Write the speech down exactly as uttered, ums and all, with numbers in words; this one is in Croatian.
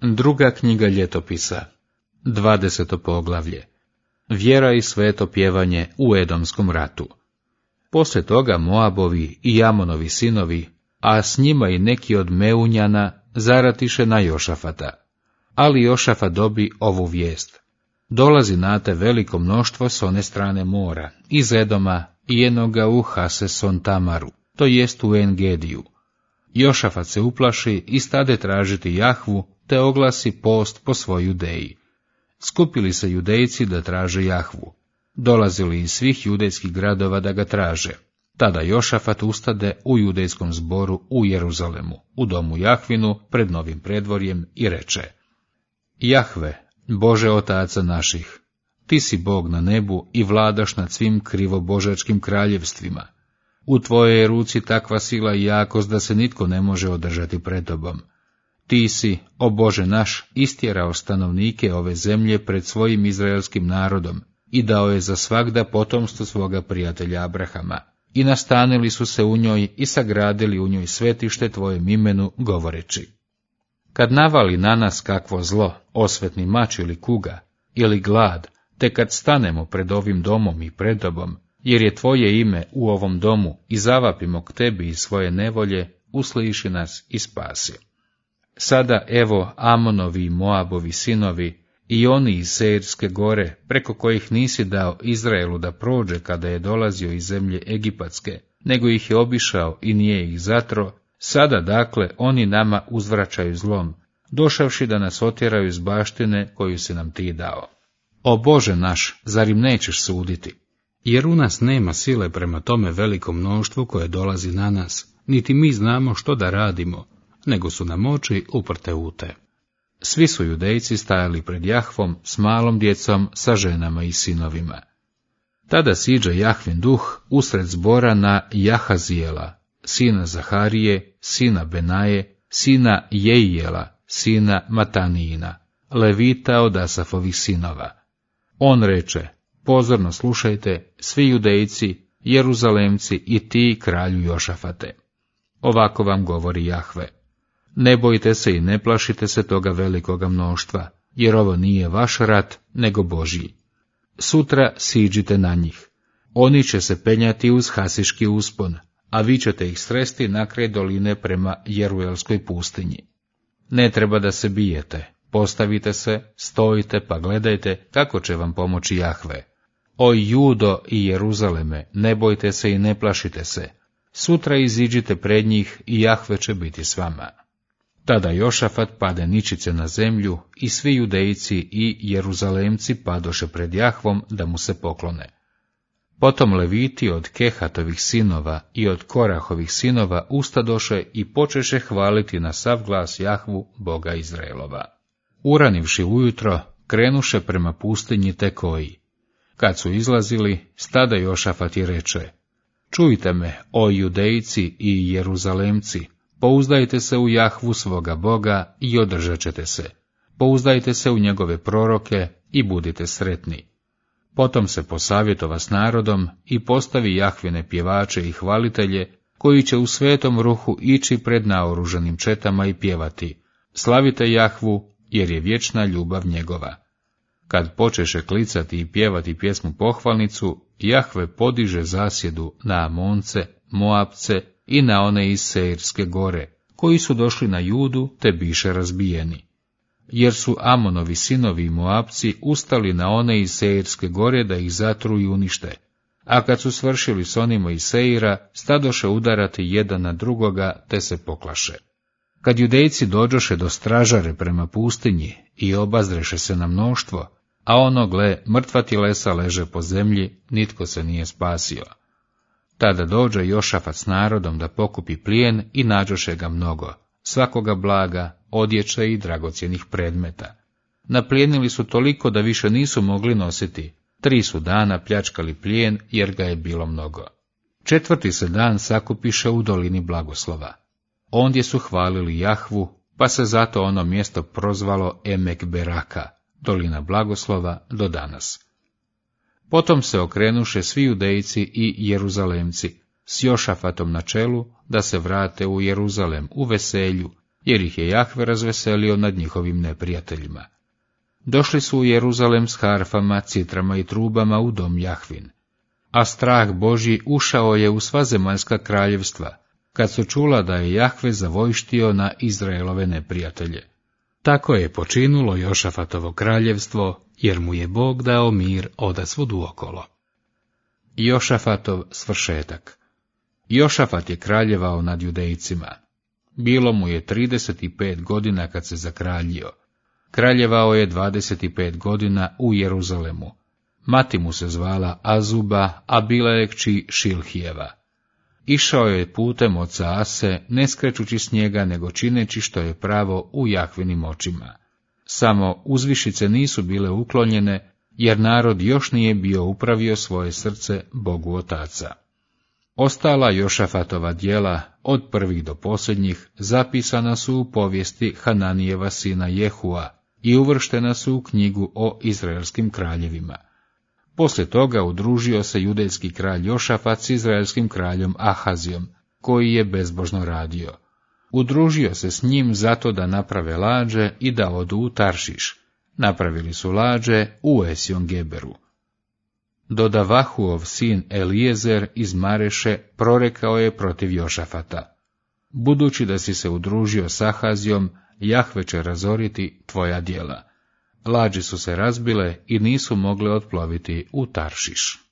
Druga knjiga ljetopisa, dvadeseto poglavlje. Vjera i sveto pjevanje u Edomskom ratu. Poslije toga Moabovi i Amonovi sinovi, a s njima i neki od Meunjana, zaratiše na Jošafata. Ali Jošafat dobi ovu vijest. Dolazi na te veliko mnoštvo s one strane mora, iz Edoma i enoga u Haseson Tamaru, to jest u Engediju. Jošafat se uplaši i stade tražiti Jahvu, te oglasi post po svoj Judeji. Skupili se Judejci da traže Jahvu. Dolazili iz svih judejskih gradova da ga traže. Tada Jošafat ustade u judejskom zboru u Jeruzalemu, u domu Jahvinu, pred novim predvorjem i reče: Jahve, Bože otaca naših, ti si Bog na nebu i vladaš nad svim krivobožačkim kraljevstvima. U tvojoj je ruci takva sila i jakost da se nitko ne može održati pred tobom. Ti si, o Bože naš, istjerao stanovnike ove zemlje pred svojim izraelskim narodom i dao je za svagda potomstvo svoga prijatelja Abrahama. I nastanili su se u njoj i sagradili u njoj svetište tvojem imenu, govoreći: Kad navali na nas kakvo zlo, osvetni mač ili kuga, ili glad, te kad stanemo pred ovim domom i pred tobom, jer je tvoje ime u ovom domu i zavapimo k tebi iz svoje nevolje, usliši nas i spasi. Sada evo Amonovi i Moabovi sinovi i oni iz Seirske gore, preko kojih nisi dao Izraelu da prođe kada je dolazio iz zemlje Egipatske, nego ih je obišao i nije ih zatro, sada dakle oni nama uzvraćaju zlom, došavši da nas otjeraju iz baštine koju si nam ti dao. O Bože naš, zar im nećeš suditi? Jer u nas nema sile prema tome velikom mnoštvu koje dolazi na nas, niti mi znamo što da radimo, nego su nam oči uprte u te. Svi su Judejci stajali pred Jahvom s malom djecom, sa ženama i sinovima. Tada siđe Jahvin duh usred zbora na Jahazijela, sina Zaharije, sina Benaje, sina Jejijela, sina Matanijina, levita od Asafovih sinova. On reče: Pozorno slušajte, svi Judejci, Jeruzalemci i ti, kralju Jošafate. Ovako vam govori Jahve: Ne bojte se i ne plašite se toga velikoga mnoštva, jer ovo nije vaš rat, nego Božji. Sutra siđite na njih. Oni će se penjati uz Hasiški uspon, a vi ćete ih sresti na kraj doline prema Jeruelskoj pustinji. Ne treba da se bijete, postavite se, stojite pa gledajte kako će vam pomoći Jahve. O Judo i Jeruzaleme, ne bojte se i ne plašite se. Sutra iziđite pred njih i Jahve će biti s vama. Tada Jošafat pade ničice na zemlju i svi Judejci i Jeruzalemci padoše pred Jahvom da mu se poklone. Potom Leviti od Kehatovih sinova i od Korahovih sinova ustadoše i počeše hvaliti na sav glas Jahvu, Boga Izraelova. Uranivši ujutro, krenuše prema pustinji Tekoji. Kad su izlazili, stada Jošafat i reče: Čujte me, o Judejci i Jeruzalemci, pouzdajte se u Jahvu svoga Boga i održat ćete se. Pouzdajte se u njegove proroke i budite sretni. Potom se posavjetova s narodom i postavi Jahvine pjevače i hvalitelje, koji će u svetom ruhu ići pred naoružanim četama i pjevati: Slavite Jahvu, jer je vječna ljubav njegova. Kad počeše klicati i pjevati pjesmu pohvalnicu, Jahve podiže zasjedu na Amonce, Moabce i na one iz Seirske gore, koji su došli na Judu te biše razbijeni. Jer su Amonovi sinovi i Moabci ustali na one iz Seirske gore da ih zatru i unište, a kad su svršili s onima iz Seira, stadoše udarati jedan na drugoga te se poklaše. Kad Judejci dođoše do stražare prema pustinji i obazreše se na mnoštvo, a ono, gle, mrtva tilesa leže po zemlji, nitko se nije spasio. Tada dođe Jošafat s narodom da pokupi plijen i nađoše ga mnogo, svakoga blaga, odjeće i dragocjenih predmeta. Naplijenili su toliko da više nisu mogli nositi, tri su dana pljačkali plijen jer ga je bilo mnogo. Četvrti se dan sakupiše u dolini Blagoslova. Ondje su hvalili Jahvu, pa se zato ono mjesto prozvalo Emek Beraka, dolina Blagoslova, do danas. Potom se okrenuše svi Judejci i Jeruzalemci, s Jošafatom na čelu, da se vrate u Jeruzalem u veselju, jer ih je Jahve razveselio nad njihovim neprijateljima. Došli su u Jeruzalem s harfama, citrama i trubama u dom Jahvin. A strah Božji ušao je u sva zemaljska kraljevstva, kad su čula da je Jahve zavojštio na Izraelove neprijatelje. Tako je počinulo Jošafatovo kraljevstvo, jer mu je Bog dao mir odasvud uokolo. Jošafatov svršetak. Jošafat je kraljevao nad Judejcima. Bilo mu je trideset pet godina kad se zakraljio. Kraljevao je dvadeset pet godina u Jeruzalemu. Mati mu se zvala Azuba, a bila je kći Šilhijeva. Išao je putem oca Ase, ne skrećući s njega, nego čineći što je pravo u Jahvinim očima. Samo uzvišice nisu bile uklonjene, jer narod još nije bio upravio svoje srce Bogu Otaca. Ostala Jošafatova djela, od prvih do posljednjih, zapisana su u povijesti Hananijeva sina Jehua i uvrštena su u knjigu o izraelskim kraljevima. Poslije toga udružio se judejski kralj Jošafat s izraelskim kraljom Ahazijom, koji je bezbožno radio. Udružio se s njim zato da naprave lađe i da odu u Taršiš. Napravili su lađe u Esjon Geberu. Dodavahuov sin Elijezer iz Mareše prorekao je protiv Jošafata: budući da si se udružio s Ahazijom, Jahve će razoriti tvoja djela. Lađe su se razbile i nisu mogle otploviti u Taršiš.